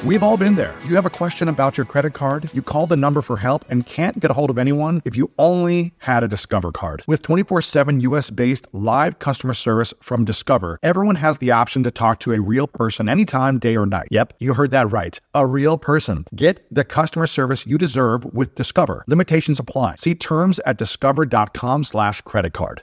We've all been there. You have a question about your credit card, you call the number for help and can't get a hold of anyone if you only had a Discover card. With 24/7 US-based live customer service from Discover, everyone has the option to talk to a real person anytime, day or night. Yep, you heard that right. A real person. Get the customer service you deserve with Discover. Limitations apply. See terms at discover.com/creditcard.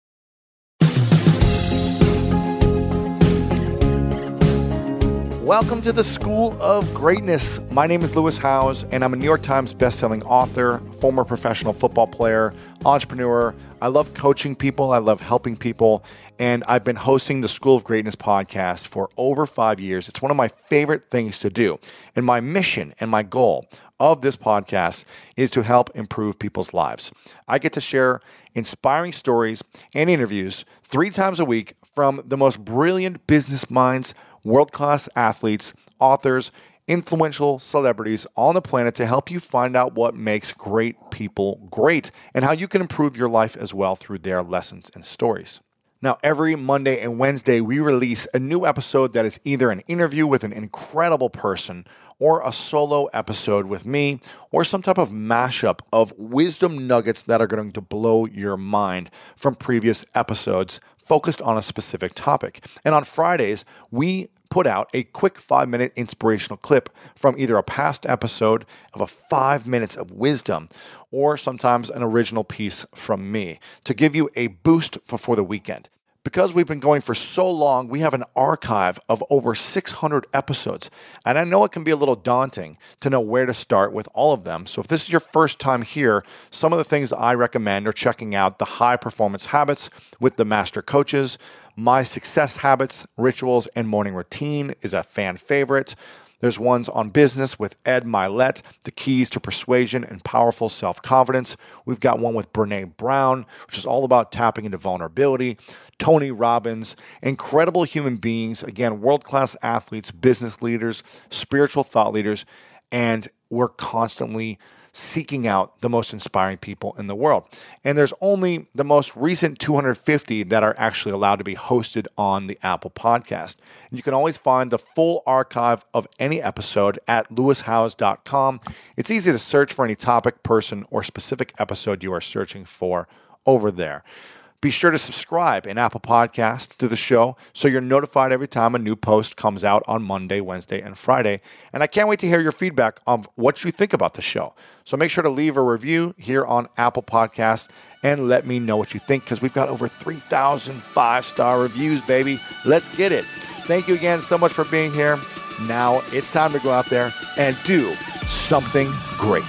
Welcome to the School of Greatness. My name is Lewis Howes, and I'm a New York Times bestselling author, former professional football player, entrepreneur. I love coaching people. I love helping people. And I've been hosting the School of Greatness podcast for over 5 years. It's one of my favorite things to do. And my mission and my goal of this podcast is to help improve people's lives. I get to share inspiring stories and interviews 3 times a week from the most brilliant business minds, world-class athletes, authors, influential celebrities on the planet to help you find out what makes great people great and how you can improve your life as well through their lessons and stories. Now, every Monday and Wednesday, we release a new episode that is either an interview with an incredible person or a solo episode with me or some type of mashup of wisdom nuggets that are going to blow your mind from previous episodes focused on a specific topic. And on Fridays, we put out a quick 5-minute inspirational clip from either a past episode of a 5 minutes of wisdom or sometimes an original piece from me to give you a boost before the weekend. Because we've been going for so long, we have an archive of over 600 episodes. And I know it can be a little daunting to know where to start with all of them. So if this is your first time here, some of the things I recommend are checking out the High Performance Habits with the Master Coaches. My Success Habits, Rituals, and Morning Routine is a fan favorite. There's ones on business with Ed Milet, The Keys to Persuasion and Powerful Self-Confidence. We've got one with Brené Brown, which is all about tapping into vulnerability. Tony Robbins, incredible human beings, again, world-class athletes, business leaders, spiritual thought leaders, and we're constantly seeking out the most inspiring people in the world. And there's only the most recent 250 that are actually allowed to be hosted on the Apple Podcast. And you can always find the full archive of any episode at lewishowes.com. It's easy to search for any topic, person, or specific episode you are searching for over there. Be sure to subscribe in Apple Podcasts to the show so you're notified every time a new post comes out on Monday, Wednesday, and Friday. And I can't wait to hear your feedback on what you think about the show. So make sure to leave a review here on Apple Podcasts and let me know what you think because we've got over 3,000 5-star reviews, baby. Let's get it. Thank you again so much for being here. Now it's time to go out there and do something great.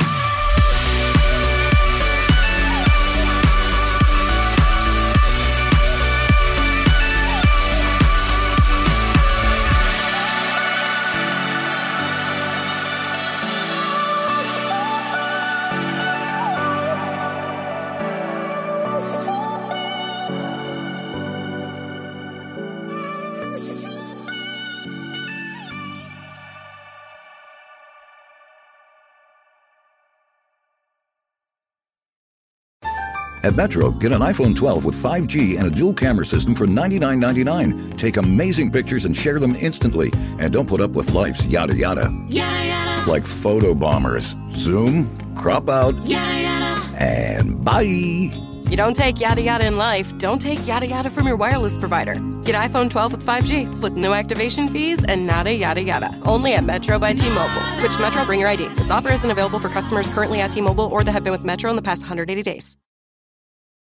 At Metro, get an iPhone 12 with 5G and a dual camera system for $99.99. Take amazing pictures and share them instantly. And don't put up with life's yada yada. Yada yada. Like photo bombers. Zoom, crop out, Yada yada. and bye. You don't take yada yada in life, don't take yada yada from your wireless provider. Get iPhone 12 with 5G with no activation fees and nada yada yada. Only at Metro by T-Mobile. Switch to Metro, bring your ID. This offer isn't available for customers currently at T-Mobile or that have been with Metro in the past 180 days.